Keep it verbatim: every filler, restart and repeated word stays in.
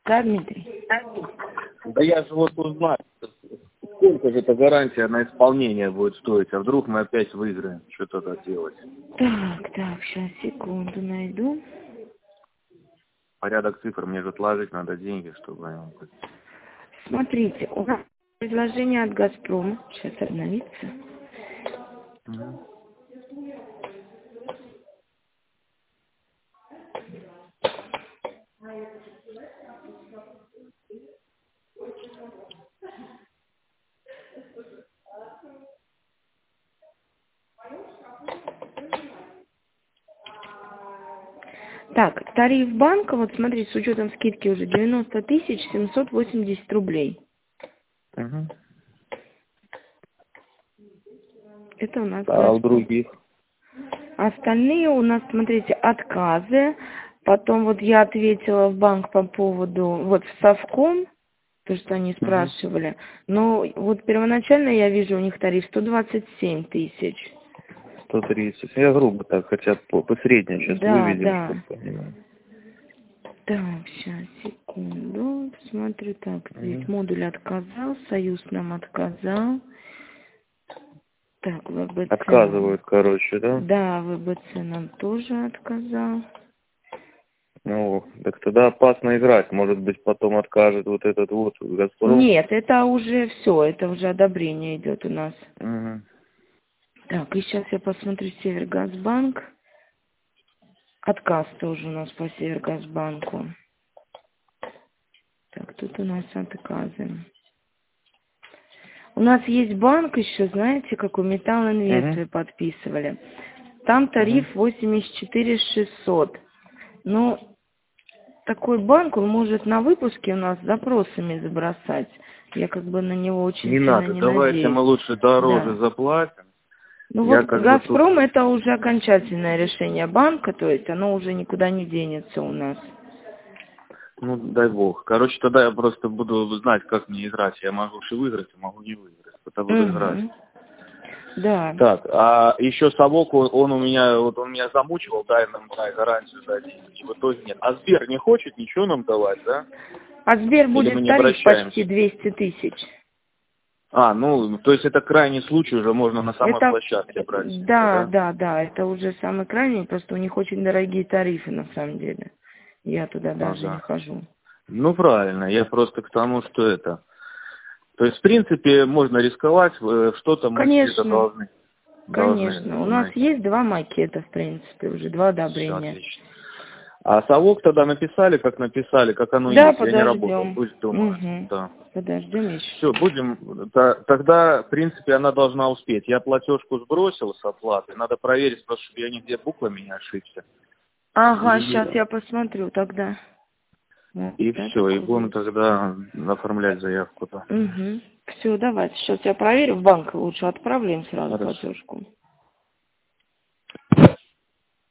Да, Дмитрий? Да я же вот узнаю, сколько же эта гарантия на исполнение будет стоить, а вдруг мы опять выиграем, что тогда делать? Так, так, сейчас, секунду, найду. Порядок цифр, мне же отложить надо деньги, чтобы они... Смотрите, у нас предложение от «Газпрома». Сейчас обновится. Угу. Так, тариф банка, вот смотрите, с учетом скидки уже девяносто тысяч семьсот восемьдесят рублей. Угу. Это у нас А «Газпром». у других? Остальные у нас, смотрите, отказы. Потом вот я ответила в банк по поводу, вот в Совком, то, что они спрашивали. Но вот первоначально я вижу у них тариф сто двадцать семь тысяч. сто тридцать. Я грубо так, хотя по, по средней сейчас Да, выведем, да. чтобы понимать. Так, сейчас, секунду. Посмотрю, так, здесь Угу. модуль отказал, Союз нам отказал. Так, ВБЦ. Отказывают, короче, да? Да, ВБЦ нам тоже отказал. Ну, так тогда опасно играть. Может быть, потом откажет вот этот вот «Газпром». Нет, это уже все, это уже одобрение идет у нас. Угу. Так, и сейчас я посмотрю Севергазбанк. Отказ тоже у нас по Севергазбанку. Так, тут у нас отказы. У нас есть банк еще, знаете, как у Металлинвест вы подписывали. Там тариф восемьдесят четыре шестьсот. Ну, такой банк, он может на выпуске у нас запросами забросать. Я как бы на него очень Не сильно надо, не давайте надеюсь. мы лучше дороже Да. заплатим. Ну Я вот как бы тут... «Газпром» это уже окончательное решение банка, то есть оно уже никуда не денется у нас. Ну, дай бог. Короче, тогда я просто буду знать, как мне играть. Я могу и выиграть, а могу не выиграть. Тогда буду играть. Угу. Да. Так, а еще совок, он, он у меня, вот он меня замучивал, дай нам, дай гарантию, дай деньги. В итоге нет. А Сбер не хочет ничего нам давать, да? А Сбер Или мы будет не тариф обращаемся? почти двести тысяч. А, ну, то есть это крайний случай, уже можно на самой Это, площадке брать с ними, да, да? да, да, это уже самый крайний, просто у них очень дорогие тарифы на самом деле. Я туда даже не Ага. хожу. Ну, правильно, я просто к тому, что это... То есть, в принципе, можно рисковать, э, что-то мы где-то Конечно, должны, конечно. У должны нас найти. есть два макета, в принципе, уже два Все одобрения. отлично. А совок тогда написали, как написали, как оно Да, есть. Я не работал, подождем. пусть думают. Угу. Да. Подождем еще. Все, будем. та- Тогда, в принципе, она должна успеть. Я платежку сбросил с оплаты. Надо проверить, просто чтобы я нигде буквами не ошибся. Ага, И, сейчас я посмотрю тогда. Вот, и да, все. И такой будем есть. тогда оформлять заявку. Да. Угу. Все, давайте. Сейчас я проверю. В банк лучше отправлю им сразу Хорошо. платежку.